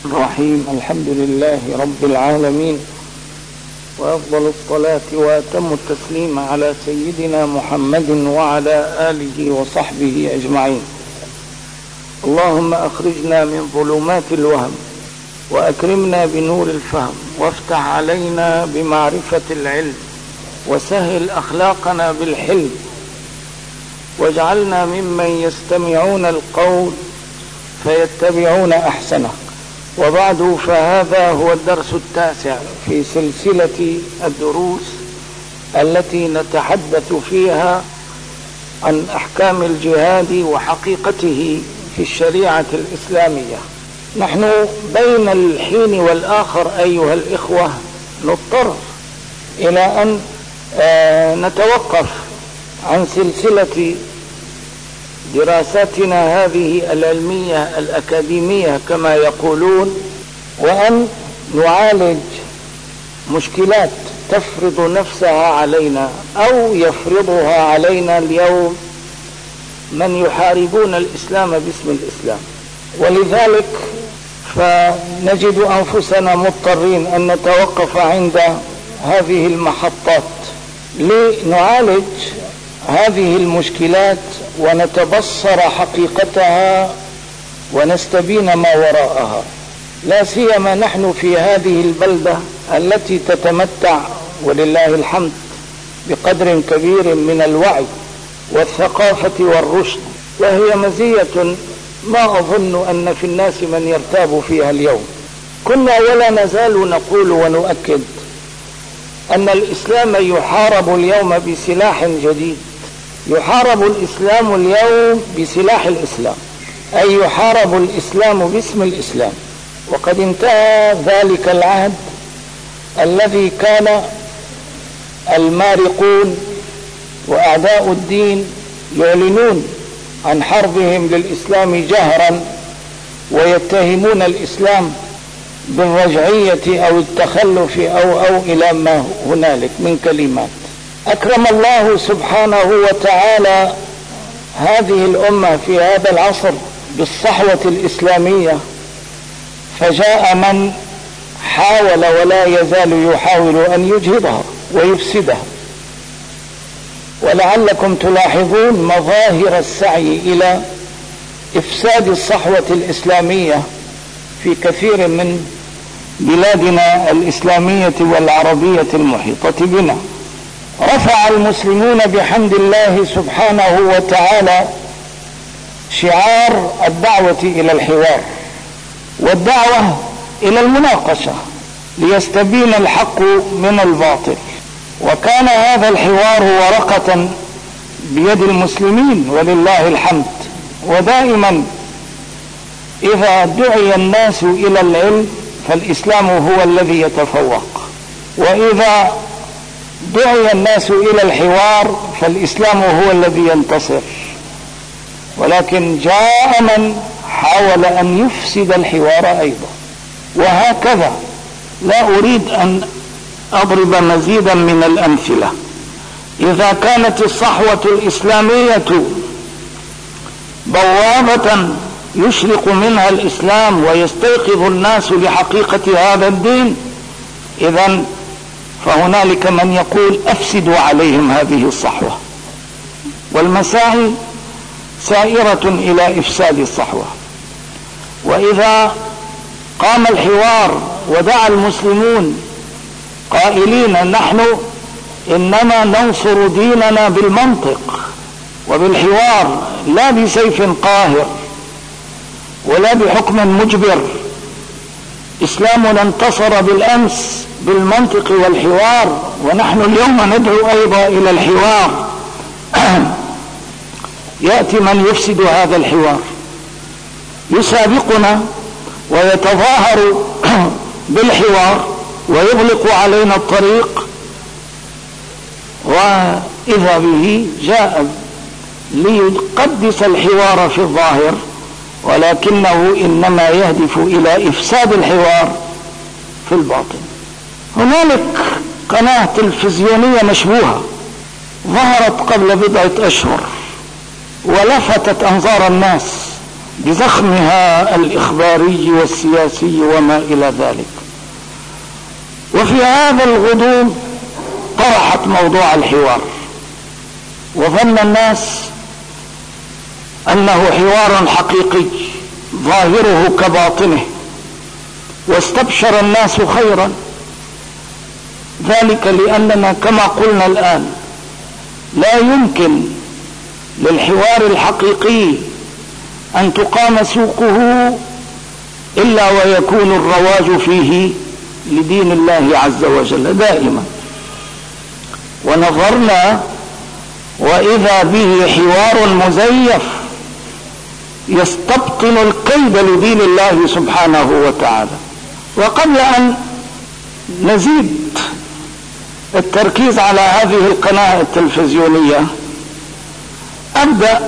الرحيم. الحمد لله رب العالمين، وأفضل الصلاة وأتم التسليم على سيدنا محمد وعلى آله وصحبه أجمعين. اللهم أخرجنا من ظلمات الوهم وأكرمنا بنور الفهم، وافتح علينا بمعرفة العلم، وسهل أخلاقنا بالحلم، واجعلنا ممن يستمعون القول فيتبعون أحسنه. وبعد، فهذا هو الدرس التاسع في سلسلة الدروس التي نتحدث فيها عن أحكام الجهاد وحقيقته في الشريعة الإسلامية. نحن بين الحين والآخر أيها الإخوة نضطر إلى أن نتوقف عن سلسلة دراساتنا هذه العلمية الأكاديمية كما يقولون، وأن نعالج مشكلات تفرض نفسها علينا أو يفرضها علينا اليوم من يحاربون الإسلام باسم الإسلام. ولذلك فنجد أنفسنا مضطرين أن نتوقف عند هذه المحطات لنعالج هذه المشكلات ونتبصر حقيقتها ونستبين ما وراءها، لا سيما نحن في هذه البلدة التي تتمتع ولله الحمد بقدر كبير من الوعي والثقافة والرشد، وهي مزية ما أظن أن في الناس من يرتاب فيها اليوم. كنا ولا نزال نقول ونؤكد أن الإسلام يحارب اليوم بسلاح جديد، يحارب الإسلام اليوم بسلاح الإسلام، أي يحارب الإسلام باسم الإسلام. وقد انتهى ذلك العهد الذي كان المارقون وأعداء الدين يعلنون عن حربهم للإسلام جهرا، ويتهمون الإسلام بالرجعية أو التخلف أو إلى ما هنالك من كلمات. أكرم الله سبحانه وتعالى هذه الأمة في هذا العصر بالصحوة الإسلامية، فجاء من حاول ولا يزال يحاول أن يجهضها ويفسدها. ولعلكم تلاحظون مظاهر السعي إلى إفساد الصحوة الإسلامية في كثير من بلادنا الإسلامية والعربية المحيطة بنا. رفع المسلمون بحمد الله سبحانه وتعالى شعار الدعوة إلى الحوار والدعوة إلى المناقشة ليستبين الحق من الباطل، وكان هذا الحوار ورقة بيد المسلمين ولله الحمد. ودائما إذا دعي الناس إلى العلم فالإسلام هو الذي يتفوق، وإذا دعي الناس إلى الحوار فالإسلام هو الذي ينتصر. ولكن جاء من حاول أن يفسد الحوار أيضا، وهكذا. لا أريد أن أضرب مزيدا من الأمثلة. إذا كانت الصحوة الإسلامية بوابة يشرق منها الإسلام ويستيقظ الناس لحقيقة هذا الدين، إذن فهنالك من يقول أفسدوا عليهم هذه الصحوة، والمساعي سائرة إلى إفساد الصحوة. وإذا قام الحوار ودعا المسلمون قائلين نحن إنما ننصر ديننا بالمنطق وبالحوار لا بسيف قاهر ولا بحكم مجبر، إسلامنا انتصر بالأمس بالمنطق والحوار، ونحن اليوم ندعو أيضا إلى الحوار. يأتي من يفسد هذا الحوار يسابقنا ويتظاهر بالحوار ويغلق علينا الطريق، وإذا به جاء ليقدس الحوار في الظاهر، ولكنه إنما يهدف إلى إفساد الحوار في الباطن. هنالك قناة تلفزيونية مشبوهة ظهرت قبل بضعة أشهر ولفتت أنظار الناس بزخمها الإخباري والسياسي وما إلى ذلك. وفي هذا الغضون طرحت موضوع الحوار، وظن الناس أنه حوار حقيقي ظاهره كباطنه، واستبشر الناس خيرا، ذلك لأننا كما قلنا الآن لا يمكن للحوار الحقيقي أن تقام سوقه إلا ويكون الرواج فيه لدين الله عز وجل دائما. ونظرنا وإذا به حوار مزيف يستبطن الكيد لدين الله سبحانه وتعالى. وقبل أن نزيد التركيز على هذه القناة التلفزيونية أبدأ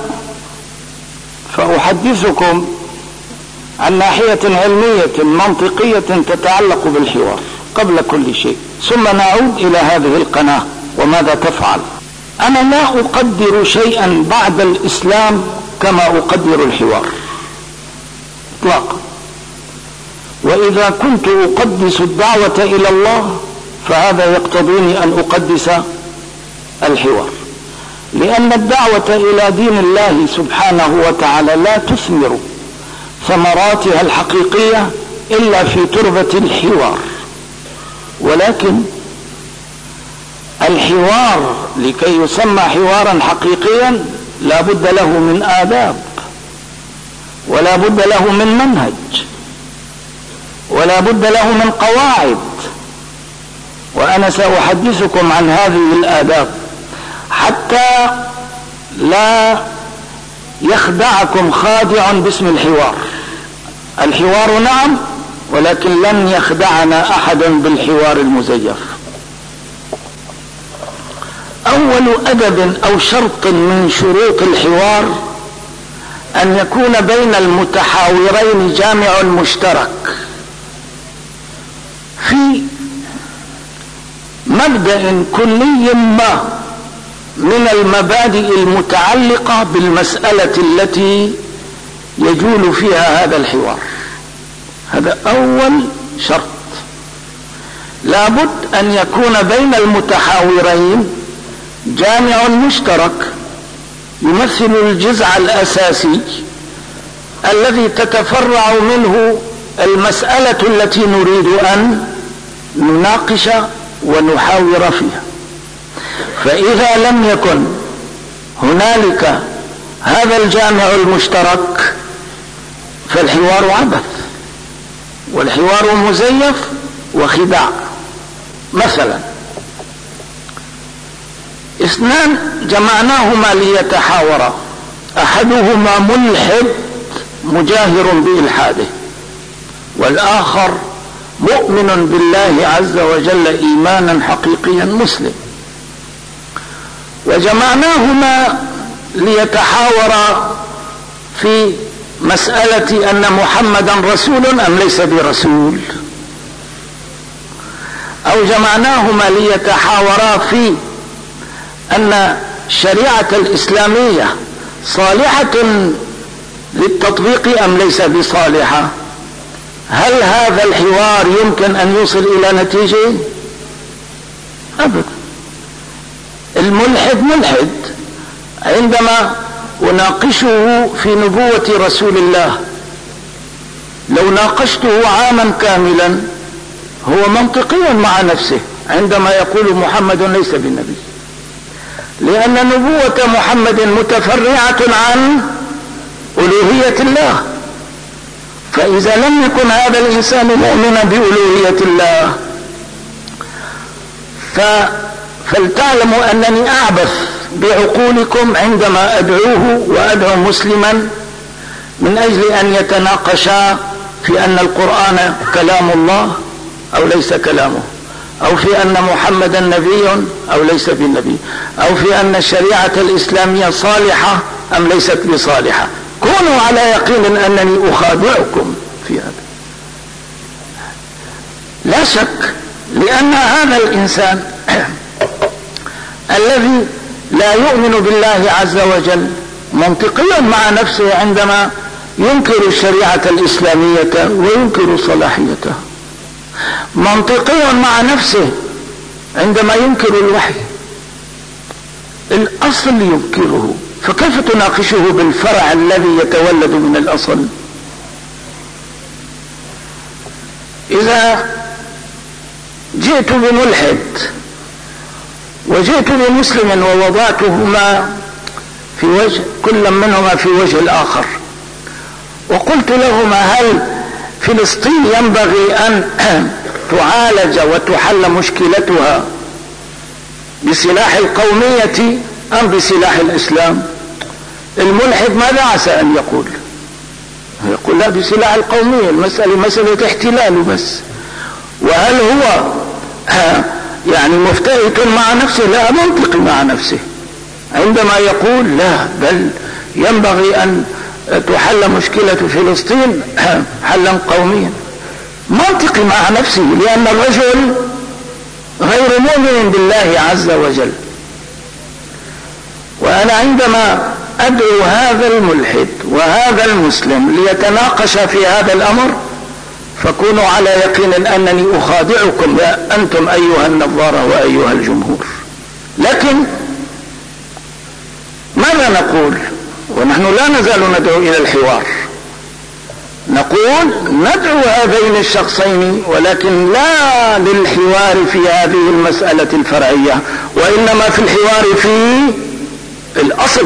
فأحدثكم عن ناحية علمية منطقية تتعلق بالحوار قبل كل شيء، ثم نعود إلى هذه القناة وماذا تفعل. أنا لا أقدر شيئا بعد الإسلام كما أقدر الحوار إطلاقا، وإذا كنت أقدس الدعوة إلى الله فهذا يقتضيني أن أقدس الحوار، لأن الدعوة إلى دين الله سبحانه وتعالى لا تثمر ثمراتها الحقيقية إلا في تربة الحوار. ولكن الحوار لكي يسمى حوارا حقيقيا لا بد له من آداب، ولا بد له من منهج، ولا بد له من قواعد، وأنا سأحدثكم عن هذه الآداب حتى لا يخدعكم خادع باسم الحوار. الحوار نعم، ولكن لن يخدعنا أحد بالحوار المزيف. أول أدب أو شرط من شروط الحوار أن يكون بين المتحاورين جامع مشترك في مبدأ كلي ما من المبادئ المتعلقة بالمسألة التي يجول فيها هذا الحوار. هذا أول شرط. لابد أن يكون بين المتحاورين جامع مشترك يمثل الجذع الأساسي الذي تتفرع منه المسألة التي نريد أن نناقش ونحاور فيها. فإذا لم يكن هنالك هذا الجامع المشترك فالحوار عبث، والحوار مزيف وخداع. مثلا اثنان جمعناهما ليتحاورا، أحدهما ملحد مجاهر بإلحاده، والآخر مؤمن بالله عز وجل إيمانا حقيقيا مسلم، وجمعناهما ليتحاورا في مسألة أن محمدا رسول أم ليس برسول، أو جمعناهما ليتحاورا في أن الشريعة الإسلامية صالحة للتطبيق أم ليس بصالحة. هل هذا الحوار يمكن أن يوصل إلى نتيجة؟ أبدا. الملحد ملحد عندما أناقشه في نبوة رسول الله، لو ناقشته عاما كاملا هو منطقي مع نفسه عندما يقول محمد ليس بالنبي، لأن نبوة محمد متفرعة عن ألوهية الله. فإذا لم يكن هذا الإنسان مؤمنا بألوهية الله فلتعلموا أنني أعبث بعقولكم عندما أدعوه وأدعو مسلما من أجل أن يتناقشا في أن القرآن كلام الله أو ليس كلامه، أو في أن محمدا نبي أو ليس بالنبي، أو في أن الشريعة الإسلامية صالحة أم ليست بصالحة. كونوا على يقين أنني أخادعكم في هذا، لا شك، لأن هذا الإنسان الذي لا يؤمن بالله عز وجل منطقيا مع نفسه عندما ينكر الشريعة الإسلامية وينكر صلاحيتها، منطقي مع نفسه عندما ينكر الوحي، الأصل ينكره، فكيف تناقشه بالفرع الذي يتولد من الأصل؟ إذا جئت بملحد وجئت بمسلم ووضعتهما في وجه، كل منهما في وجه الآخر، وقلت لهما هل فلسطين ينبغي أن تعالج وتحل مشكلتها بسلاح القومية أم بسلاح الإسلام؟ الملحد ماذا عسى أن يقول؟ يقول لا، بسلاح القومية، المسألة مسألة احتلال بس. وهل هو يعني مفتئت مع نفسه؟ لا، منطقي مع نفسه عندما يقول لا، بل ينبغي أن تحل مشكلة فلسطين حلا قوميا، منطقي مع نفسه، لأن الرجل غير مؤمن بالله عز وجل. وأنا عندما أدعو هذا الملحد وهذا المسلم ليتناقش في هذا الأمر، فكونوا على يقين أنني أخادعكم أنتم أيها النظارة وأيها الجمهور. لكن ماذا نقول؟ ونحن لا نزال ندعو إلى الحوار، نقول ندعو هذين الشخصين، ولكن لا للحوار في هذه المسألة الفرعية، وإنما في الحوار في الأصل،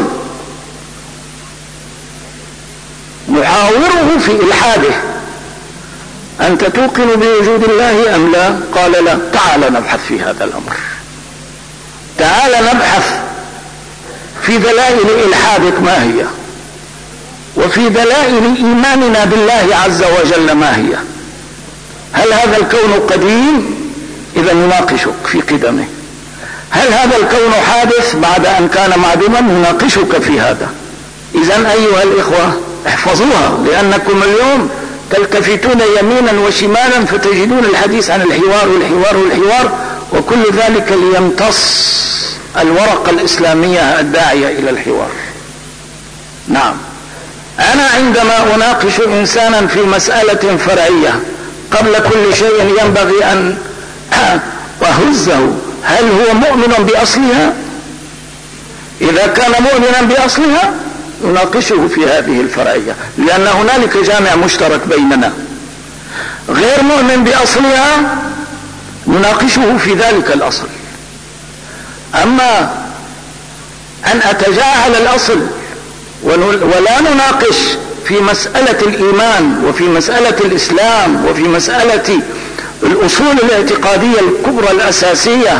نحاوره في إلحاده. أنت توقن بوجود الله أم لا؟ قال لا. تعال نبحث في هذا الأمر، تعال نبحث في دلائل إلحادك ما هي، وفي دلائل إيماننا بالله عز وجل ما هي. هل هذا الكون قديم؟ إذا نناقشك في قدمه. هل هذا الكون حادث بعد أن كان معدوما؟ نناقشك في هذا. إذا أيها الإخوة احفظوها، لأنكم اليوم تلتفتون يمينا وشمالا فتجدون الحديث عن الحوار والحوار والحوار، وكل ذلك ليمتص الورقة الإسلامية الداعية إلى الحوار. نعم، أنا عندما أناقش إنسانا في مسألة فرعية قبل كل شيء ينبغي أن أهزه، هل هو مؤمن بأصلها؟ إذا كان مؤمنا بأصلها نناقشه في هذه الفرعية، لأن هنالك جامع مشترك بيننا. غير مؤمن بأصلها نناقشه في ذلك الأصل. أما أن أتجاهل الأصل ولا نناقش في مسألة الإيمان وفي مسألة الإسلام وفي مسألة الأصول الاعتقادية الكبرى الأساسية،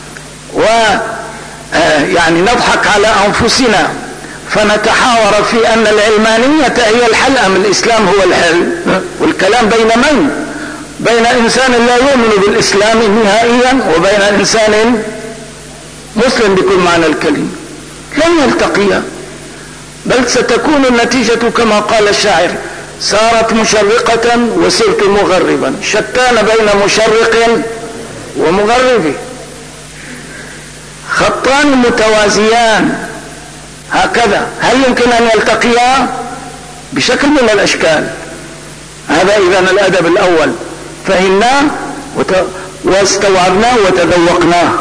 ويعني نضحك على أنفسنا فنتحاور في أن العلمانية هي الحل أم الإسلام هو الحل، والكلام بين من؟ بين إنسان لا يؤمن بالإسلام نهائيا وبين إنسان مسلم بكل معنى الكلمة. لن يلتقيا، بل ستكون النتيجة كما قال الشاعر: سارت مشرقة وسرت مغربا، شتان بين مشرق ومغرب، خطان متوازيان هكذا. هل يمكن أن يلتقيا؟ بشكل من الأشكال. هذا إذن الأدب الأول، فهمناه واستوعبناه وتذوقناه.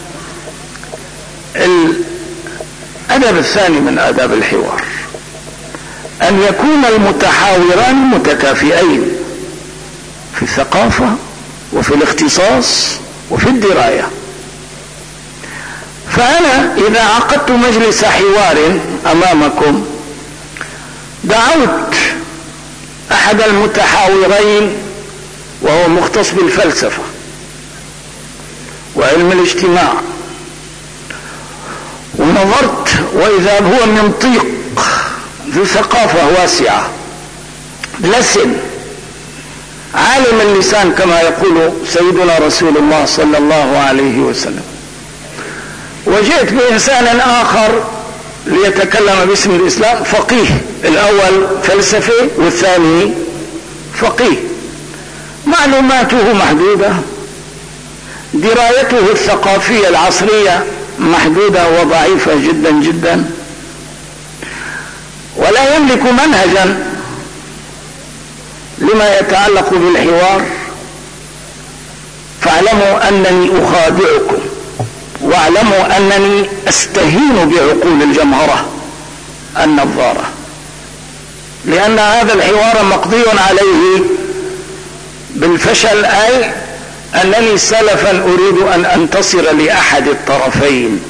الأدب الثاني من آداب الحوار أن يكون المتحاوران متكافئين في الثقافة وفي الاختصاص وفي الدراية. فأنا إذا عقدت مجلس حوار أمامكم دعوت أحد المتحاورين وهو مختص بالفلسفة وعلم الاجتماع، ونظرت وإذا هو منطيق ذو ثقافة واسعة لسن عالم اللسان كما يقول سيدنا رسول الله صلى الله عليه وسلم. وجئت بإنسان آخر ليتكلم باسم الإسلام، فقيه، الأول فلسفي والثاني فقيه، معلوماته محدودة، درايته الثقافية العصرية محدودة وضعيفة جدا جدا، ولا يملك منهجا لما يتعلق بالحوار فاعلموا أنني أخادعكم، واعلموا أنني أستهين بعقول الجمهرة النظارة، لأن هذا الحوار مقضي عليه بالفشل، أي أنني سلفا أريد أن أنتصر لأحد الطرفين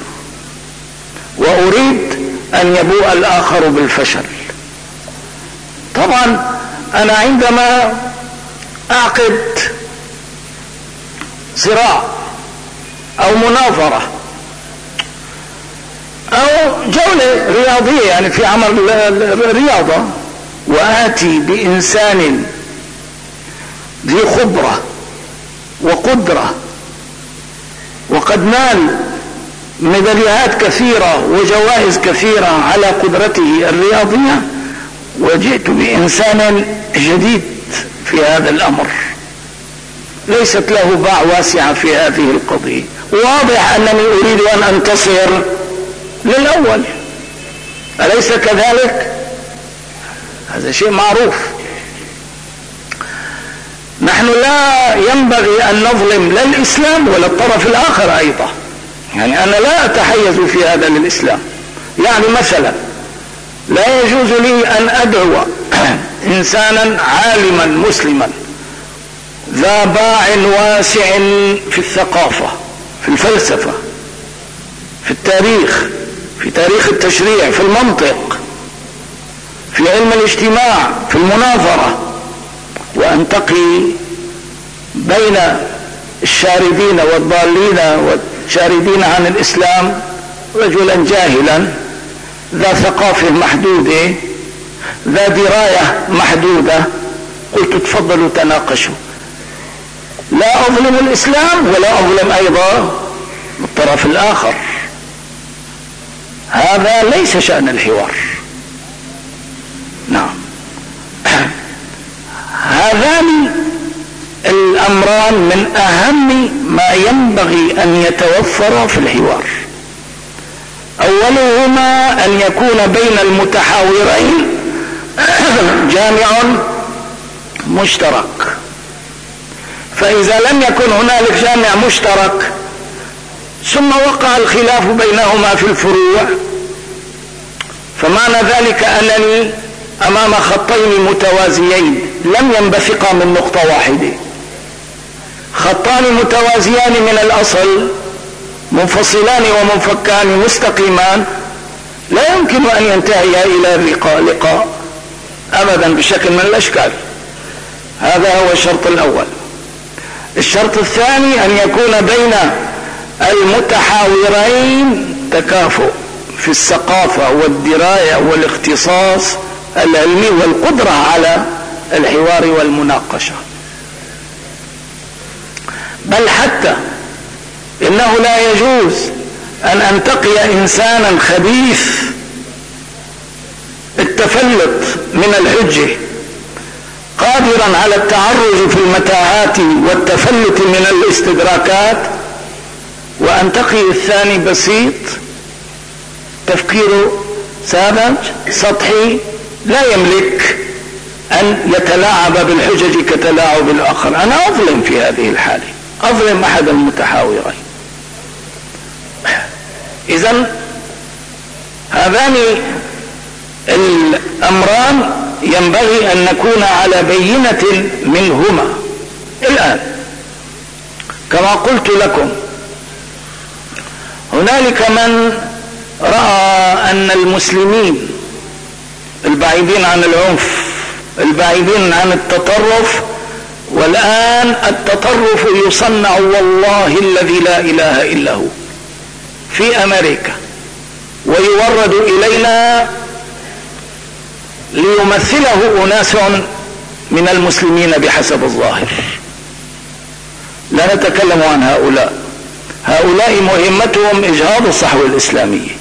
وأريد أن يبوء الآخر بالفشل. طبعا أنا عندما أعقد صراع أو مناظرة أو جولة رياضية، يعني في عمل الرياضة، وآتي بإنسان ذي خبرة وقدرة وقد نال ميداليات كثيرة وجوائز كثيرة على قدرته الرياضية، وجئت بإنسان جديد في هذا الأمر ليست له باع واسعة في هذه القضية، واضح أنني أريد أن أنتصر للأول، أليس كذلك؟ هذا شيء معروف. نحن لا ينبغي أن نظلم لا الإسلام ولا الطرف الآخر أيضا، يعني أنا لا أتحيز في هذا للإسلام. يعني مثلا لا يجوز لي أن أدعو إنسانا عالما مسلما ذا باع واسع في الثقافة، في الفلسفة، في التاريخ، في تاريخ التشريع، في المنطق، في علم الاجتماع، في المناظرة، وأنتقي بين الشاردين والضالين والشاردين عن الإسلام رجلا جاهلا ذا ثقافة محدودة ذا دراية محدودة، قلت تفضلوا تناقشوا، لا أظلم الإسلام ولا أظلم أيضا الطرف الآخر. هذا ليس شأن الحوار. نعم، هذان الأمران من أهم ما ينبغي أن يتوفر في الحوار. أولهما أن يكون بين المتحاورين جامع مشترك، فإذا لم يكن هنالك جامع مشترك ثم وقع الخلاف بينهما في الفروع، فمعنى ذلك أنني أمام خطين متوازيين لم ينبثقا من نقطة واحدة، خطان متوازيان من الأصل منفصلان ومنفكان مستقيمان لا يمكن أن ينتهيا إلى لقاء أبدا بشكل من الأشكال. هذا هو الشرط الأول. الشرط الثاني أن يكون بين المتحاورين تكافؤ في الثقافة والدراية والاختصاص العلمي والقدرة على الحوار والمناقشة، بل حتى إنه لا يجوز أن أنتقي إنسانا خبيث التفلت من الحجة قادرا على التعرج في المتاهات والتفلت من الاستدراكات، وأنتقي الثاني بسيط تفكيره ساذج سطحي لا يملك أن يتلاعب بالحجج كتلاعب الآخر. أنا أظلم في هذه الحالة، أظلم أحد المتحاورين. إذن هذان الأمران ينبغي أن نكون على بينة منهما. الآن كما قلت لكم هنالك من رأى أن المسلمين البعيدين عن العنف البعيدين عن التطرف، والآن التطرف يصنع والله الذي لا إله إلا هو في أمريكا ويورد إلينا ليمثله أناس من المسلمين بحسب الظاهر. لا نتكلم عن هؤلاء مهمتهم إجهاض الصحوة الإسلامية،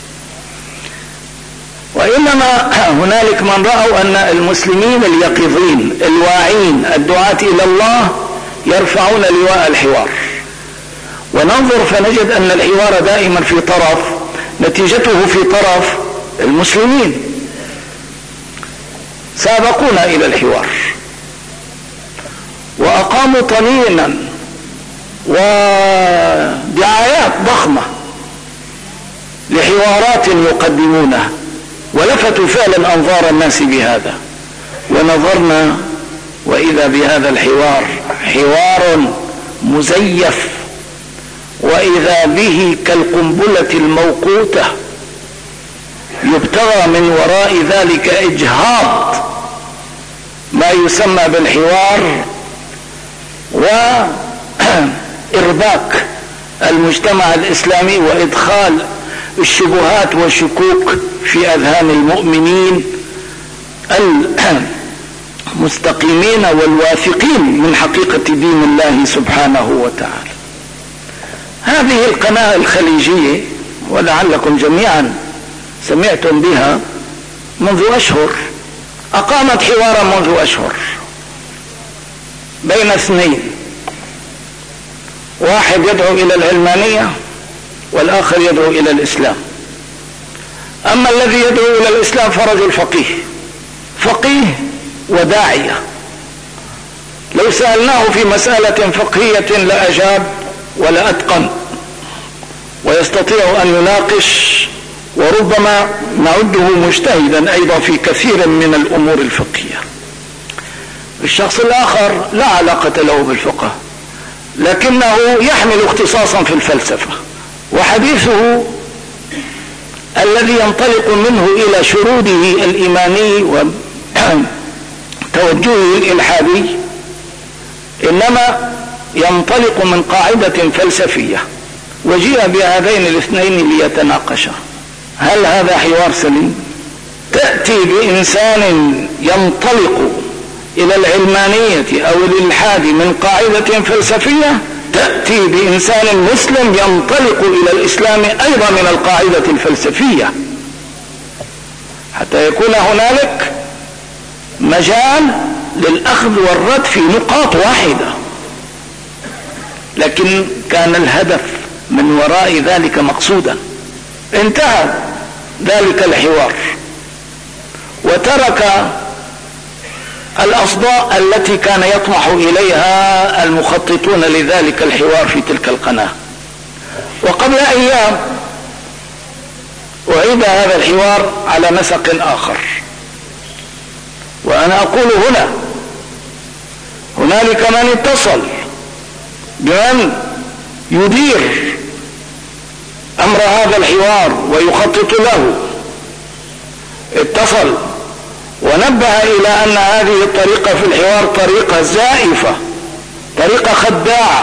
وإنما هنالك من رأوا أن المسلمين اليقظين الواعين الدعاة إلى الله يرفعون لواء الحوار، وننظر فنجد أن الحوار دائما في طرف، نتيجته في طرف المسلمين سابقونا إلى الحوار. وأقاموا طنينا ودعايات ضخمة لحوارات يقدمونها، ولفتوا فعلا أنظار الناس بهذا. ونظرنا وإذا بهذا الحوار حوار مزيف، وإذا به كالقنبلة الموقوتة، يبتغى من وراء ذلك إجهاض ما يسمى بالحوار وإرباك المجتمع الإسلامي وإدخال الشبهات والشكوك في أذهان المؤمنين المستقيمين والواثقين من حقيقة دين الله سبحانه وتعالى. هذه القناة الخليجية ولعلكم جميعا سمعتم بها منذ أشهر، أقامت حوارا منذ أشهر بين اثنين، واحد يدعو إلى العلمانية والآخر يدعو إلى الإسلام. أما الذي يدعو إلى الإسلام فرجل فقيه وداعية، لو سألناه في مسألة فقهية لأجاب ولا أتقن ويستطيع أن يناقش، وربما نعده مجتهدا أيضا في كثير من الأمور الفقهية. الشخص الآخر لا علاقة له بالفقه، لكنه يحمل اختصاصا في الفلسفة، وحديثه الذي ينطلق منه إلى شروده الإيماني وتوجهه الإلحادي إنما ينطلق من قاعدة فلسفية، وجيء بهذين الاثنين ليتناقشا. هل هذا حوار سليم؟ تأتي بإنسان ينطلق إلى العلمانية أو الإلحاد من قاعدة فلسفية، تأتي بإنسان مسلم ينطلق إلى الإسلام أيضا من القاعدة الفلسفية، حتى يكون هنالك مجال للأخذ والرد في نقاط واحدة. لكن كان الهدف من وراء ذلك مقصودا. انتهى ذلك الحوار وترك الأصداء التي كان يطمح إليها المخططون لذلك الحوار في تلك القناة. وقبل أيام أعيد هذا الحوار على نسق آخر، وأنا أقول هنالك من اتصل بمن يدير أمر هذا الحوار ويخطط له، اتصل ونبه إلى أن هذه الطريقة في الحوار طريقة زائفة، طريقة خداعة،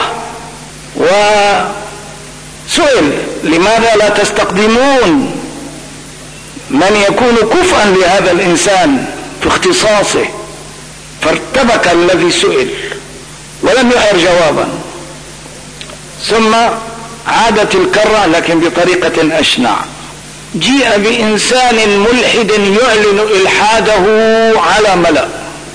وسئل لماذا لا تستقدمون من يكون كفءا لهذا الإنسان في اختصاصه، فارتبك الذي سئل ولم يحر جوابا. ثم عادت الكرة لكن بطريقة أشنع، جيء بإنسان ملحد يعلن إلحاده على ملأ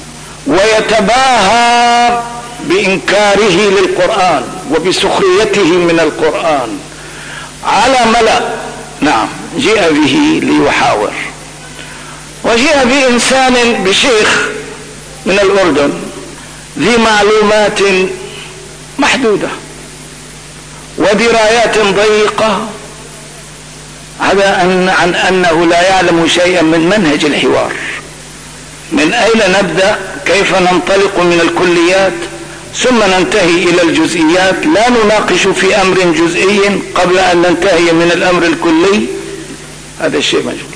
ويتباهى بإنكاره للقرآن وبسخريته من القرآن على ملأ. نعم، جيء به ليحاور. وجيء بإنسان بشيخ من الأردن ذي معلومات محدودة ودرايات ضيقة، هذا عن أنه لا يعلم شيئا من منهج الحوار. من أين نبدأ؟ كيف ننطلق من الكليات ثم ننتهي إلى الجزئيات؟ لا نناقش في أمر جزئي قبل أن ننتهي من الأمر الكلي، هذا الشيء مجهول.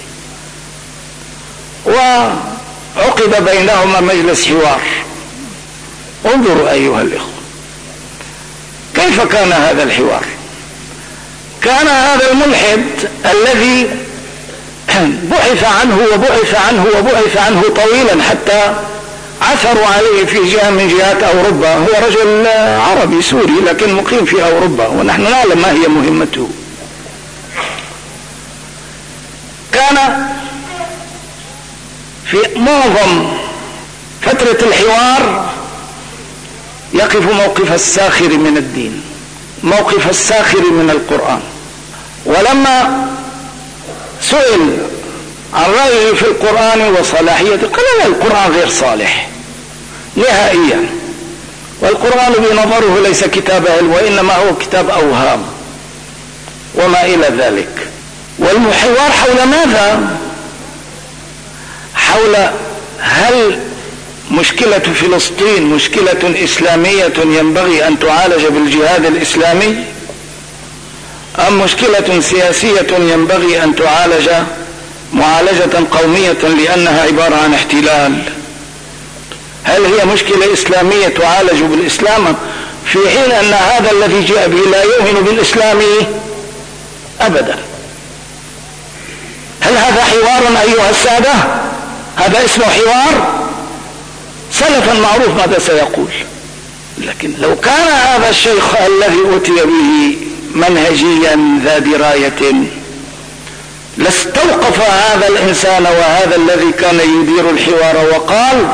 وعقد بينهما مجلس حوار. انظروا أيها الإخوة كيف كان هذا الحوار. كان هذا الملحد الذي بحث عنه وبحث عنه وبحث عنه طويلا حتى عثروا عليه في جهة من جهات أوروبا، هو رجل عربي سوري لكن مقيم في أوروبا، ونحن نعلم ما هي مهمته. كان في معظم فترة الحوار يقف موقف الساخر من الدين، موقف الساخر من القرآن. ولما سئل عن رأيه في القرآن وصلاحيته قال لا، القرآن غير صالح نهائيا، والقرآن بنظره ليس كتاب علم، وإنما هو كتاب أوهام وما إلى ذلك. والحوار حول ماذا؟ حول هل مشكلة فلسطين مشكلة إسلامية ينبغي أن تعالج بالجهاد الإسلامي، أم مشكلة سياسية ينبغي أن تعالج معالجة قومية لأنها عبارة عن احتلال؟ هل هي مشكلة إسلامية تعالج بالإسلام في حين أن هذا الذي جاء به لا يؤمن بالإسلام أبدا؟ هل هذا حوار أيها السادة؟ هذا اسمه حوار؟ سلفا معروف ماذا سيقول. لكن لو كان هذا الشيخ الذي أتي به منهجيا ذا دراية لاستوقف هذا الإنسان وهذا الذي كان يدير الحوار وقال: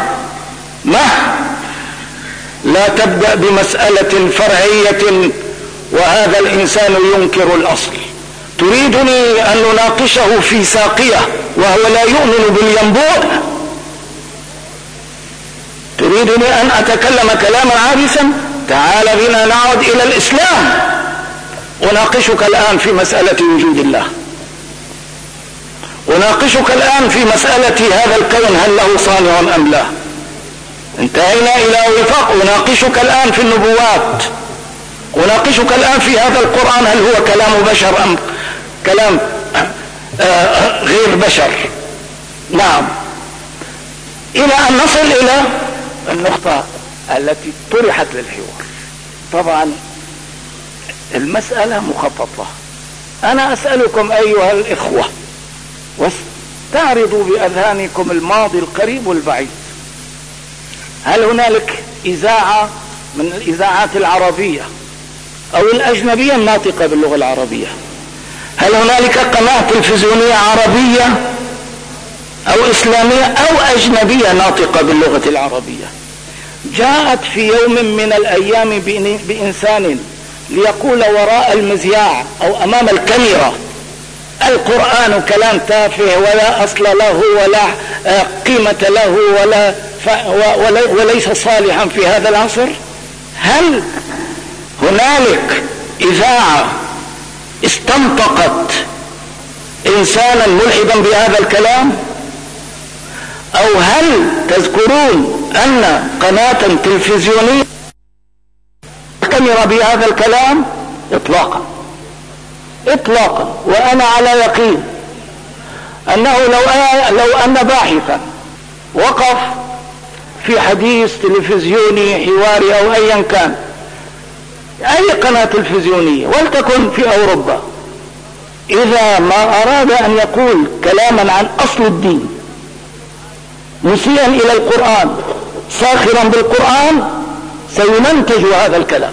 لا تبدأ بمسألة فرعية وهذا الإنسان ينكر الأصل، تريدني أن نناقشه في ساقية وهو لا يؤمن بالينبوع؟ تريدني أن أتكلم كلاما عابسا؟ تعال بنا نعود إلى الإسلام. أناقشك الآن في مسألة وجود الله، أناقشك الآن في مسألة هذا الكون هل له صانع أم لا. انتهينا إلى وفاق. أناقشك الآن في النبوات، أناقشك الآن في هذا القرآن هل هو كلام بشر أم كلام غير بشر. نعم، إلى أن نصل إلى النقطة التي طرحت للحوار. طبعا المسألة مخططة. أنا أسألكم أيها الإخوة واستعرضوا بأذهانكم الماضي القريب والبعيد. هل هنالك إذاعة من الإذاعات العربية أو الأجنبية الناطقة باللغة العربية؟ هل هنالك قناة تلفزيونية عربية أو إسلامية أو أجنبية ناطقة باللغة العربية جاءت في يوم من الأيام بإنسان ليقول وراء المذياع أو أمام الكاميرا: القرآن كلام تافه ولا أصل له ولا قيمة له وليس صالحا في هذا العصر؟ هل هنالك إذاعة استنطقت إنسانا ملحدا بهذا الكلام؟ أو هل تذكرون أن قناة تلفزيونية كاميرا بهذا الكلام؟ إطلاقا إطلاقا. وأنا على يقين أنه لو أن باحثا وقف في حديث تلفزيوني حواري أو أيا كان أي قناة تلفزيونية ولتكن في أوروبا، إذا ما أراد أن يقول كلاما عن أصل الدين مسيئا إلى القرآن ساخرا بالقرآن سينتج هذا الكلام.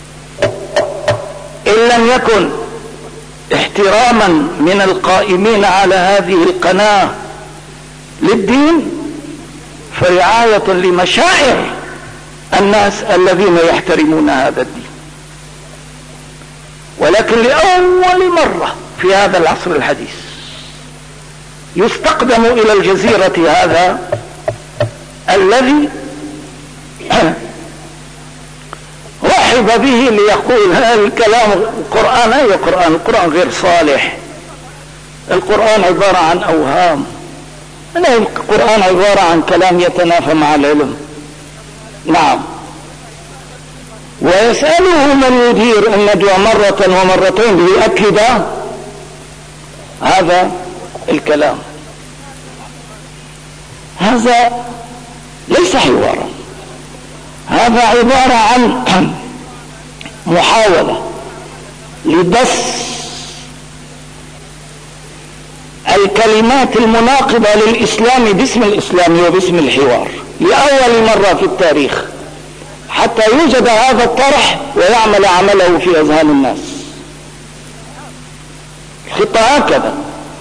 إن لم يكن احتراما من القائمين على هذه القناة للدين فرعاية لمشاعر الناس الذين يحترمون هذا الدين. ولكن لأول مرة في هذا العصر الحديث يستقدم إلى الجزيرة هذا الذي رحب به ليقول هذا الكلام القرآن. أي قرآن؟ القرآن غير صالح، القرآن عبارة عن أوهام، القرآن عبارة عن كلام يتنافى مع العلم. نعم. ويسأله من يدير أن ندعو مرة ومرتين ليؤكد هذا الكلام. هذا ليس حوارا، هذا عبارة عن محاولة لدس الكلمات المناقضة للإسلام باسم الإسلام وباسم الحوار لأول مرة في التاريخ، حتى يوجد هذا الطرح ويعمل عمله في أذهان الناس. الخطة هكذا.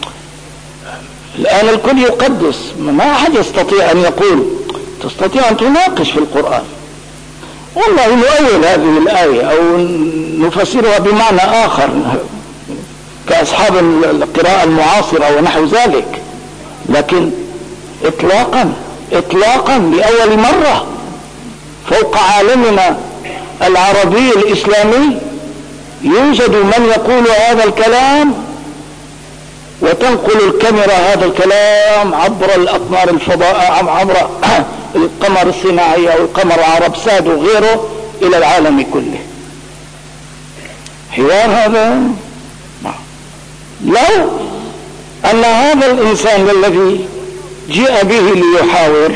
الآن الكل يقدس، ما أحد يستطيع أن يقول تستطيع أن تناقش في القرآن. والله نؤول هذه الآية أو نفسرها بمعنى آخر كأصحاب القراءة المعاصرة ونحو ذلك، لكن إطلاقا لأول مرة فوق عالمنا العربي الإسلامي يوجد من يقول هذا الكلام وتنقل الكاميرا هذا الكلام عبر الأقمار الفضاء، عبر القمر الصناعي أو القمر عربسات وغيره إلى العالم كله. حوار هذا؟ لو أن هذا الإنسان الذي جاء به ليحاور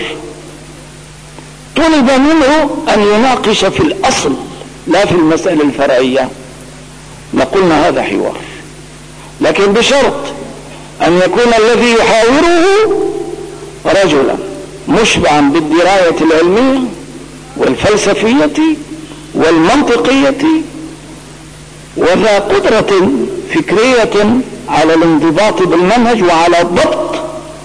طلب منه أن يناقش في الأصل لا في المسألة الفرعية لقلنا هذا حوار، لكن بشرط أن يكون الذي يحاوره رجلا مشبعا بالدراية العلمية والفلسفية والمنطقية وذا قدرة فكرية على الانضباط بالمنهج وعلى ضبط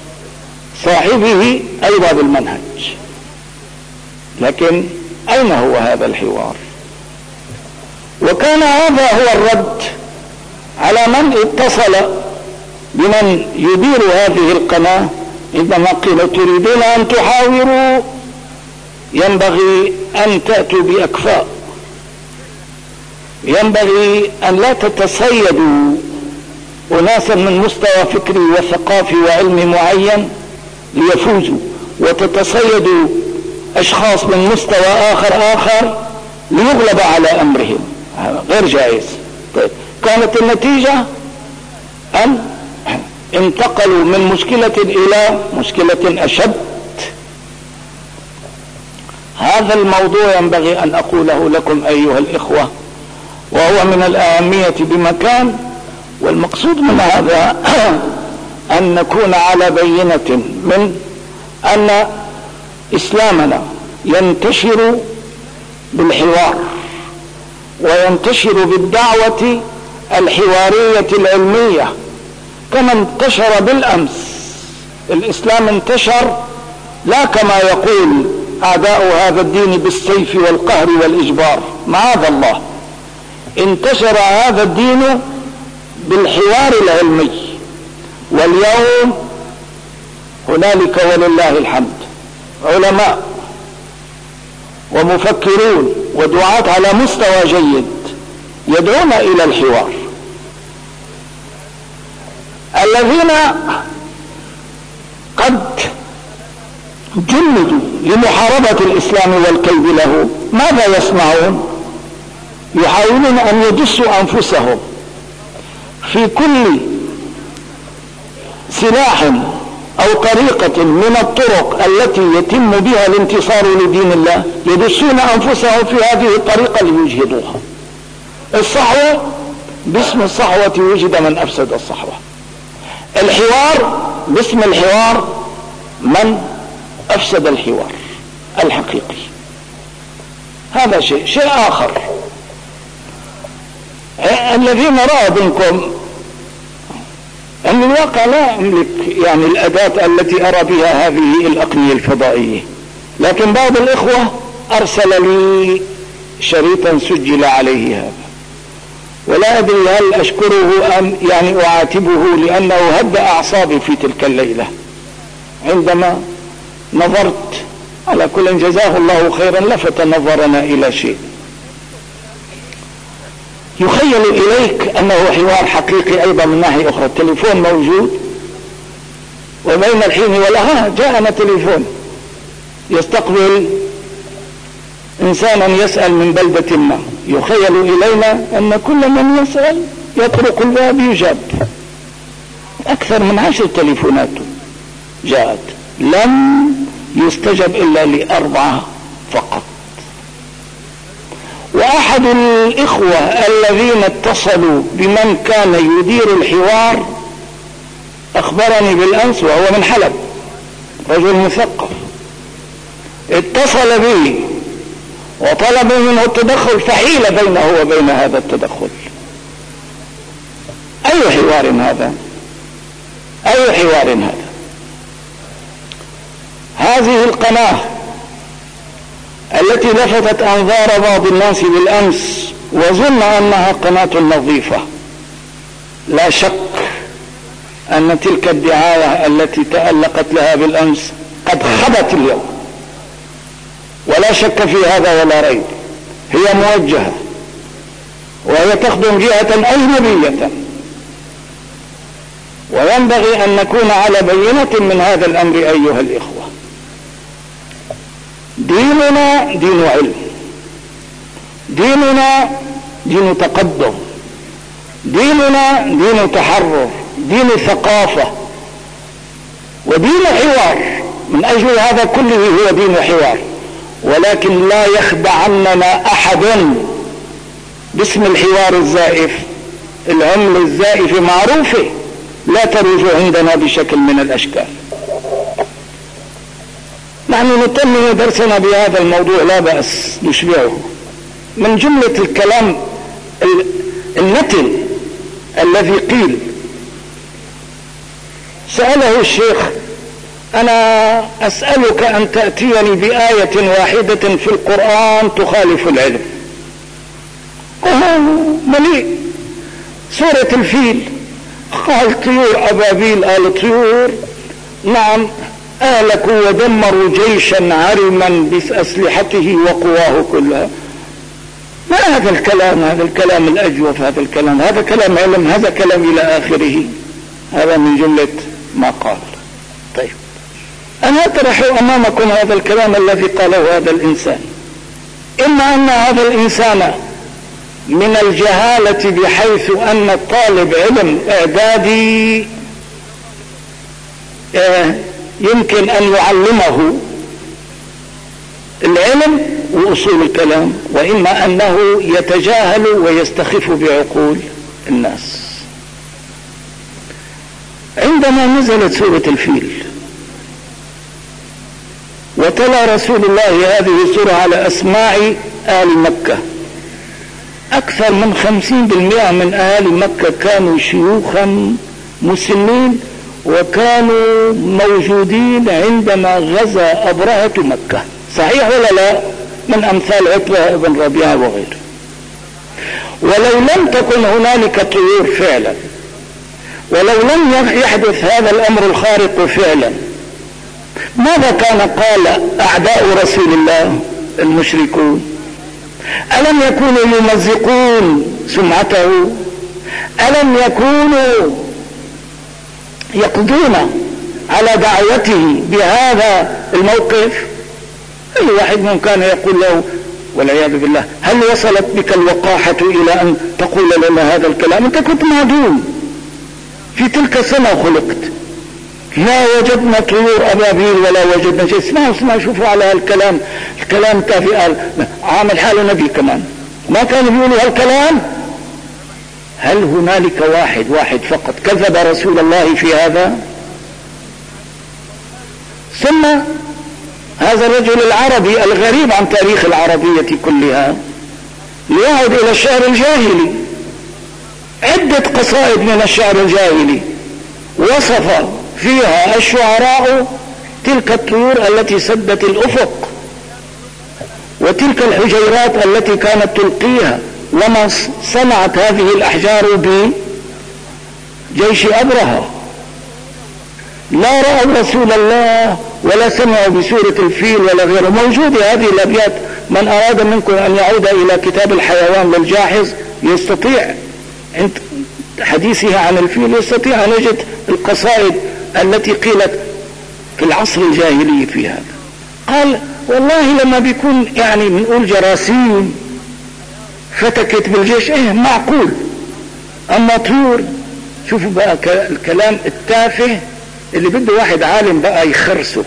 صاحبه أيضا بالمنهج. لكن أين هو هذا الحوار؟ وكان هذا هو الرد على من اتصل بمن يدير هذه القناة عندما قيل تريدون أن تحاوروا ينبغي أن تأتوا بأكفاء، ينبغي أن لا تتصيدوا أناسا من مستوى فكري وثقافي وعلمي معين ليفوزوا وتتصيدوا أشخاص من مستوى آخر ليغلب على أمرهم، غير جائز. طيب كانت النتيجة أن انتقلوا من مشكلة إلى مشكلة أشد. هذا الموضوع ينبغي أن أقوله لكم أيها الإخوة، وهو من الأهمية بمكان، والمقصود من هذا أن نكون على بينة من أن إسلامنا ينتشر بالحوار وينتشر بالدعوة الحوارية العلمية كما انتشر بالأمس. الإسلام انتشر لا كما يقول أعداء هذا الدين بالسيف والقهر والإجبار، معاذ الله، انتشر هذا الدين بالحوار العلمي. واليوم هنالك ولله الحمد علماء ومفكرون ودعاة على مستوى جيد يدعون إلى الحوار، الذين قد جندوا لمحاربة الإسلام والكيد له ماذا يصنعون؟ يحاولون أن يدسوا أنفسهم في كل سلاح أو طريقة من الطرق التي يتم بها الانتصار لدين الله، يدسون أنفسهم في هذه الطريقة ليجهدوها. الصحوة باسم الصحوة وجد من أفسد الصحوة. الحوار باسم الحوار من أفسد الحوار الحقيقي. هذا شيء آخر. الذين رأوا منكم أن الواقع لا أملك يعني الأداة التي أرى بها هذه الأقنية الفضائية، لكن بعض الإخوة أرسل لي شريطا سجل عليه هذا، ولا أدري هل أشكره أم يعني أعاتبه، لأنه هدأ أعصابي في تلك الليلة عندما نظرت. على كل جزاه الله خيرا لفت نظرنا إلى شيء يخيل إليك أنه حوار حقيقي أيضا من ناحية أخرى. التليفون موجود، وبين الحين والآن جاءنا تليفون يستقبل إنسانا يسأل من بلدة ما، يخيل إلينا أن كل من يسأل يطرق الباب يجاب. أكثر من 10 تليفونات جاءت، لم يستجب إلا ل4 فقط. وأحد الإخوة الذين اتصلوا بمن كان يدير الحوار أخبرني بالأمس، وهو من حلب، رجل مثقف، اتصل به وطلب منه التدخل، فحيل بينه وبين هذا التدخل. أي حوار هذا؟ أي حوار هذا؟ هذه القناة التي لفتت أنظار بعض الناس بالأمس وظن أنها قناة نظيفة، لا شك أن تلك الدعاية التي تألقت لها بالأمس قد خبت اليوم، ولا شك في هذا ولا ريب. هي موجهة وهي تخدم جهة أجنبية، وينبغي أن نكون على بينة من هذا الأمر أيها الإخوة. ديننا دين علم، ديننا دين تقدم، ديننا دين تحرر، دين ثقافة، ودين حوار. من أجل هذا كله هو دين حوار، ولكن لا يخدعننا أحد باسم الحوار الزائف. العمل الزائف معروفة لا تروج عندنا بشكل من الأشكال. نحن نتمم درسنا بهذا الموضوع، لا بأس نشبعه. من جملة الكلام النتن الذي قيل، سأله الشيخ: أنا أسألك أن تأتيني بآية واحدة في القرآن تخالف العلم. مليء سورة الفيل، قال طيور أبابيل، قال طيور نعم أهلكوا ودمروا جيشا عرما بأسلحته وقواه كلها. ما هذا الكلام؟ هذا الكلام الأجوف، هذا الكلام، هذا كلام علم، هذا كلام إلى آخره. هذا من جملة ما قال. طيب، أنا أطرح أمامكم هذا الكلام الذي قاله هذا الإنسان. إما أن هذا الإنسان من الجهالة بحيث أن طالب علم إعدادي يمكن أن يعلمه العلم وأصول الكلام، وإما أنه يتجاهل ويستخف بعقول الناس. عندما نزلت سورة الفيل وتلا رسول الله هذه السورة على أسماع آل مكة، أكثر من 50% من أهالي مكة كانوا شيوخا مسلمين، وكانوا موجودين عندما غزا أبرهة مكة. صحيح ولا لا؟ من أمثال عتبة بن ربيعة وغيره. ولو لم تكن هنالك طيور فعلا، ولو لم يحدث هذا الأمر الخارق فعلا، ماذا كان قال أعداء رسول الله المشركون؟ ألم يكونوا يمزقون سمعته؟ ألم يكونوا يقضون على دعوته بهذا الموقف؟ أي واحد من كان يقول له والعياذ بالله: هل وصلت بك الوقاحة إلى أن تقول لنا هذا الكلام؟ أنت كنت معدوم في تلك السنة وخلقت. لا وجدنا طيور أبابيل ولا وجدنا شيء. اسمعوا شوفوا على هالكلام، الكلام كافي. عامل حاله نبي كمان ما كان بيقولوا هالكلام. هل هنالك واحد فقط كذب رسول الله في هذا؟ ثم هذا الرجل العربي الغريب عن تاريخ العربية كلها ليعود إلى الشعر الجاهلي. عدة قصائد من الشعر الجاهلي وصف فيها الشعراء تلك الطيور التي سدت الأفق، وتلك الحجيرات التي كانت تلقيها، وما صنعت هذه الأحجار بجيش أبرهة. لا رأوا رسول الله ولا سمعوا بسورة الفيل ولا غيره. موجودة هذه الأبيات، من أراد منكم أن يعود إلى كتاب الحيوان للجاحظ يستطيع عند حديثها عن الفيل يستطيع أن يجد القصائد التي قيلت في العصر الجاهلي في هذا. قال والله لما بيكون يعني بنقول جراثيم فتكت بالجيش معقول، أما طيور، شوفوا بقى الكلام التافه اللي بده واحد عالم بقى يخرسه.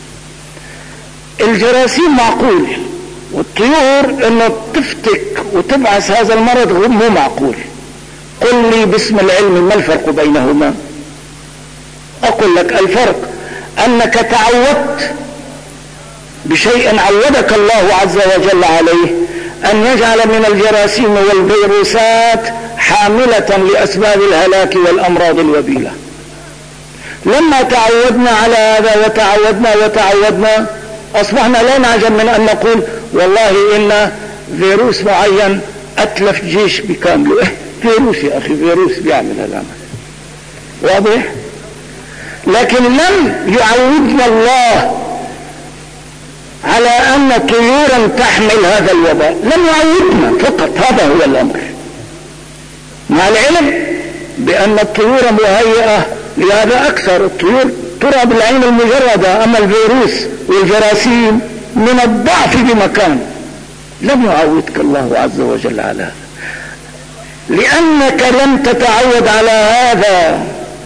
الجراثيم معقول، والطيور انه تفتك وتبعث هذا المرض مو معقول. قل لي باسم العلم ما الفرق بينهما؟ اقول لك الفرق انك تعودت بشيء عودك الله عز وجل عليه، ان يجعل من الجراثيم والفيروسات حاملة لاسباب الهلاك والامراض الوبيلة. لما تعودنا على هذا وتعودنا اصبحنا لا نعجب من ان نقول والله ان فيروس معين اتلف جيش بكامله. فيروس يا اخي، فيروس بيعمل هذا، واضح؟ لكن لم يعودنا الله على أن طيورا تحمل هذا الوباء، لم يعودنا فقط، هذا هو الأمر، مع العلم بأن الطيور مهيئة لهذا أكثر. الطيور ترى بالعين المجردة، أما الفيروس والجراثيم من الضعف بمكان. لم يعودك الله عز وجل على هذا، لأنك لم تتعود على هذا،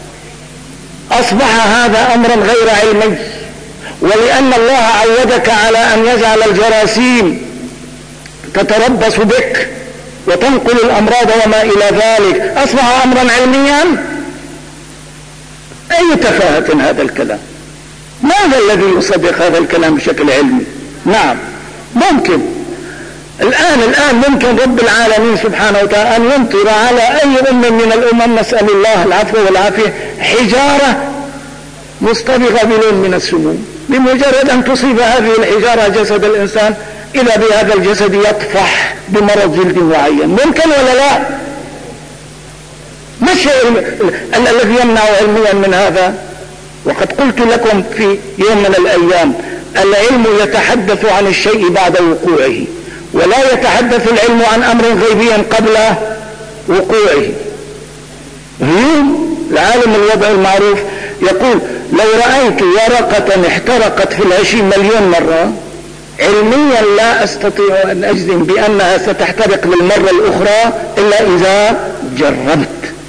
أصبح هذا أمرا غير علمي. ولأن الله عودك على أن يجعل الجراثيم تتربص بك وتنقل الأمراض وما إلى ذلك، أصبح أمرا علميا. أي تفاهة هذا الكلام! ماذا الذي يصدق هذا الكلام بشكل علمي؟ نعم ممكن الآن ممكن رب العالمين سبحانه وتعالى أن يمطر على أي من الأمم، نسأل الله العفو والعافية، حجارة مصطبغة بلون من السموم، بمجرد أن تصيب هذه الحجارة جسد الإنسان إذا بهذا الجسد يطفح بمرض جلد معين. ممكن ولا لا؟ ما الشيء الذي يمنع علميا من هذا؟ وقد قلت لكم في يوم من الأيام، العلم يتحدث عن الشيء بعد وقوعه، ولا يتحدث العلم عن أمر غيبي قبل وقوعه. اليوم العالم الوضع المعروف يقول لو رأيت ورقة احترقت في 20 مليون مرة، علميا لا أستطيع أن أجزم بأنها ستحترق للمرة الأخرى إلا إذا جربت.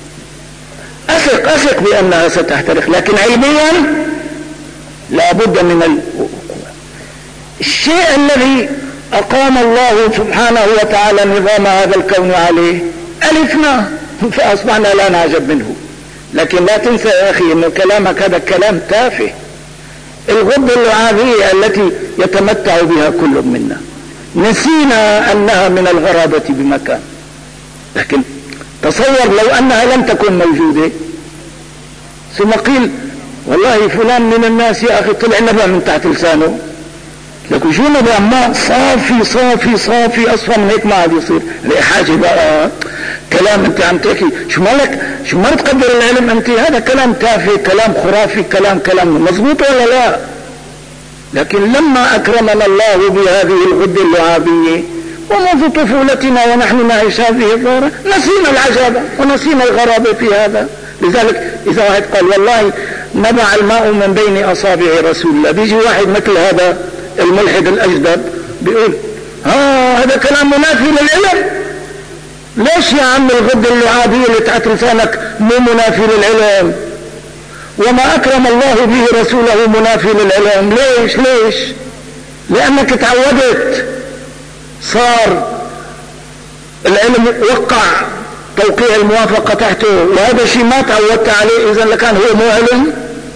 أثق بأنها ستحترق، لكن علميا لا بد من الوقوع. الشيء الذي أقام الله سبحانه وتعالى نظام هذا الكون عليه ألفناه فأصبحنا لا نعجب منه. لكن لا تنسى يا أخي أن كلامك هذا كلام تافه. الغدة اللعابية التي يتمتع بها كل منا نسينا أنها من الغرابة بمكان. لكن تصور لو أنها لم تكن موجودة، ثم قيل والله فلان من الناس يا أخي طلع نبأ من تحت لسانه، لكن شو نبأ؟ ما صافي أصفى من هيك ما عاد يصير. ليه حاجة بقى كلام انت عم تحكي، شو مالك؟ شو ما تقدر العلم انت؟ هذا كلام تافه، كلام خرافي، كلام مضبوط ولا لا؟ لكن لما أكرمنا الله بهذه الغدة اللعابية ومنذ طفولتنا ونحن نعيش هذه الظاهرة نسينا العجابة ونسينا الغرابة في هذا. لذلك إذا واحد قال والله نبع الماء من بين أصابع رسول الله، بيجي واحد مثل هذا الملحد الأجدب بيقول هذا كلام منافي للعلم. ليش يا عم الغدة اللعابية اللي تحت لسانك مو منافي للعلم؟ وما أكرم الله به رسوله منافي للعلم. ليش؟ لأنك تعودت، صار العلم وقع توقيع الموافقة تحته، وهذا الشيء ما تعودت عليه، إذن لكان هو مو علم.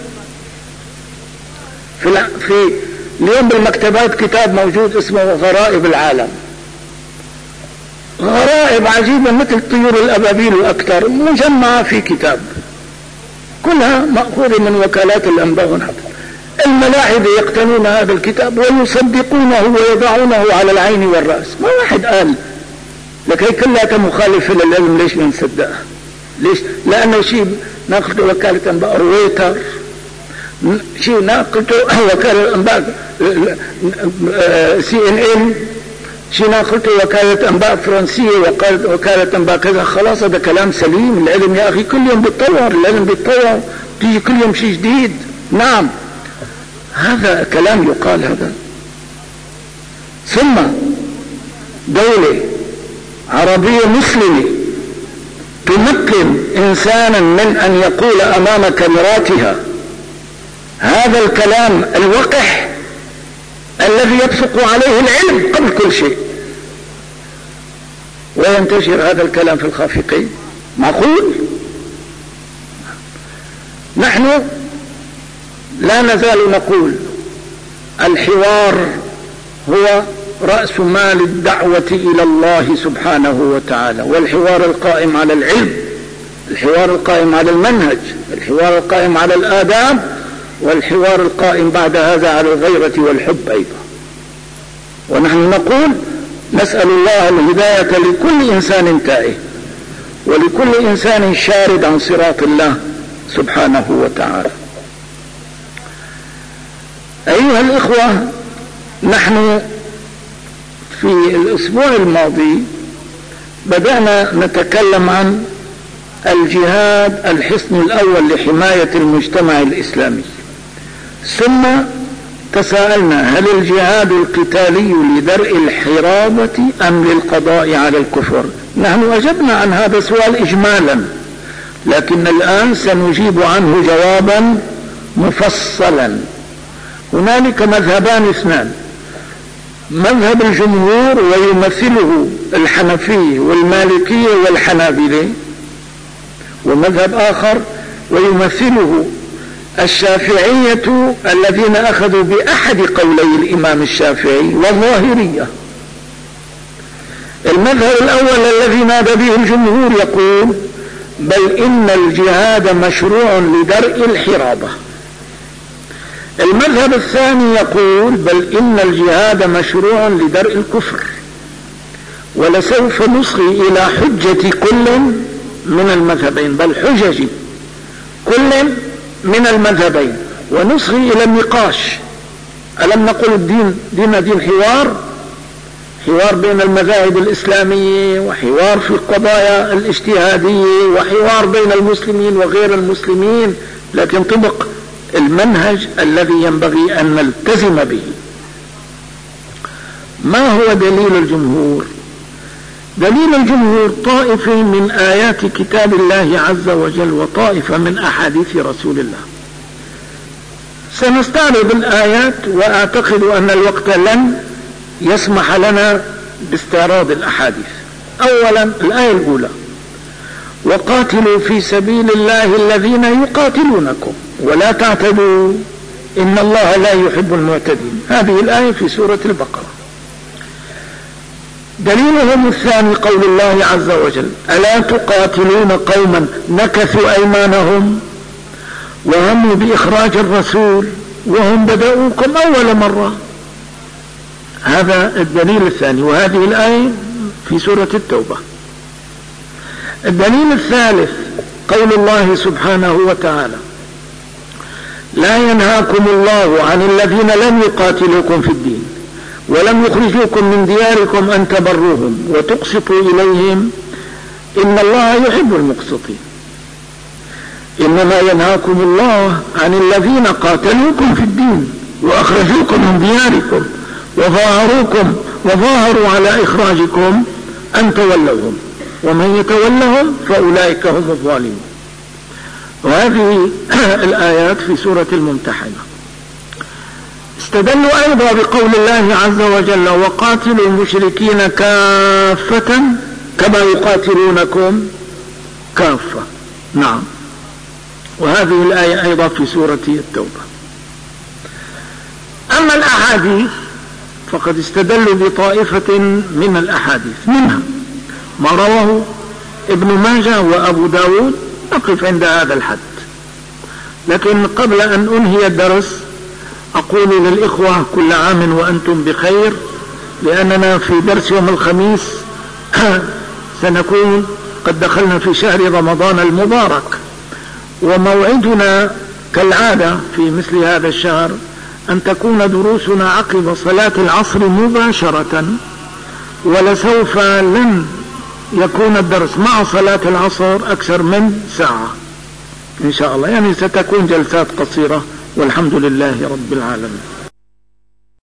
في اليوم بالمكتبات كتاب موجود اسمه غرائب العالم، غرائب عجيبة مثل طيور الأبابيل وأكثر، مجمعة في كتاب، كلها مأخوذة من وكالات الأنباء والحفظ. الملاحدة يقتنون هذا الكتاب ويصدقونه ويضعونه على العين والرأس. ما واحد قال لك هي كلها مخالفة للعلم، ليش ما نصدقها؟ ليش؟ لأنه شيء ناقلته وكالة أنباء رويتر، شيء ناقلته وكالة أنباء CNN، شيء ناقلته وكالة أنباء فرنسية، وكالة أنباء كذا. خلاص هذا كلام سليم. العلم يا أخي كل يوم بيتطور، العلم بيتطور، تيجي كل يوم شيء جديد. نعم هذا كلام يقال هذا. ثم دولة عربية مسلمة تمكن إنسانا من أن يقول أمام كاميراتها هذا الكلام الوقح الذي يبصق عليه العلم قبل كل شيء، وينتشر هذا الكلام في الخافقين. معقول؟ نحن لا نزال نقول الحوار هو رأس مال الدعوة إلى الله سبحانه وتعالى، والحوار القائم على العلم، الحوار القائم على المنهج، الحوار القائم على الآداب، والحوار القائم بعد هذا على الغيرة والحب أيضا. ونحن نقول نسأل الله الهداية لكل إنسان تائه، ولكل إنسان شارد عن صراط الله سبحانه وتعالى. أيها الإخوة، نحن في الأسبوع الماضي بدأنا نتكلم عن الجهاد الحصن الأول لحماية المجتمع الإسلامي، ثم تساءلنا هل الجهاد القتالي لدرء الحرابة أم للقضاء على الكفر؟ نحن أجبنا عن هذا السؤال إجمالا، لكن الآن سنجيب عنه جوابا مفصلا. هنالك مذهبان اثنان، مذهب الجمهور ويمثله الحنفي والمالكية والحنابلة، ومذهب آخر ويمثله الشافعية الذين أخذوا بأحد قولي الإمام الشافعي والظاهرية. المذهب الأول الذي نادى به الجمهور يقول بل إن الجهاد مشروع لدرء الحرابة. المذهب الثاني يقول بل إن الجهاد مشروع لدرء الكفر. ولسوف نصغي إلى حجة كل من المذهبين، بل حجج كل من المذهبين، ونصغي إلى النقاش. ألم نقل الدين دين حوار بين المذاهب الإسلامية، وحوار في القضايا الاجتهادية، وحوار بين المسلمين وغير المسلمين، لكن طبق المنهج الذي ينبغي أن نلتزم به. ما هو دليل الجمهور؟ دليل الجمهور طائفة من آيات كتاب الله عز وجل وطائفة من أحاديث رسول الله. سنستعرض الآيات، وأعتقد أن الوقت لن يسمح لنا باستعراض الأحاديث. أولا الآية الأولى وقاتلوا في سبيل الله الذين يقاتلونكم ولا تعتدوا إن الله لا يحب المعتدين. هذه الآية في سورة البقرة. دليلهم الثاني قول الله عز وجل ألا تقاتلون قوما نكثوا أيمانهم وهموا بإخراج الرسول وهم بدأوكم أول مرة. هذا الدليل الثاني، وهذه الآية في سورة التوبة. الدليل الثالث قول الله سبحانه وتعالى لا ينهاكم الله عن الذين لم يقاتلوكم في الدين ولم يخرجوكم من دياركم أن تبروهم وتقسطوا إليهم إن الله يحب المقسطين. إنما ينهاكم الله عن الذين قاتلوكم في الدين وأخرجوكم من دياركم وظاهروا على إخراجكم أن تولوهم ومن يتولهم فأولئك هم الظالمون. وهذه الآيات في سورة الممتحنة. استدلوا أيضا بقول الله عز وجل وقاتلوا المشركين كافة كما يقاتلونكم كافة. نعم، وهذه الآية أيضا في سورة التوبة. أما الأحاديث فقد استدلوا بطائفة من الأحاديث، منها ما رواه ابن ماجه وأبو داود. أقف عند هذا الحد، لكن قبل أن أنهي الدرس أقول للإخوة كل عام وأنتم بخير، لأننا في درس يوم الخميس سنكون قد دخلنا في شهر رمضان المبارك، وموعدنا كالعادة في مثل هذا الشهر أن تكون دروسنا عقب صلاة العصر مباشرة، ولسوف لن يكون الدرس مع صلاة العصر أكثر من ساعة إن شاء الله، يعني ستكون جلسات قصيرة والحمد لله رب العالمين.